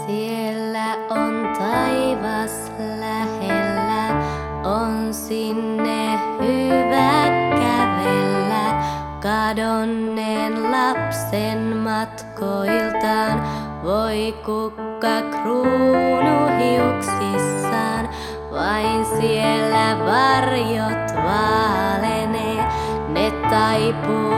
Siellä on taivas lähellä, on sinne hyvä kävellä. Kadonneen lapsen matkoiltaan voi kukka kruunu hiuksissaan. Vain siellä varjot vaalenee, ne taipuu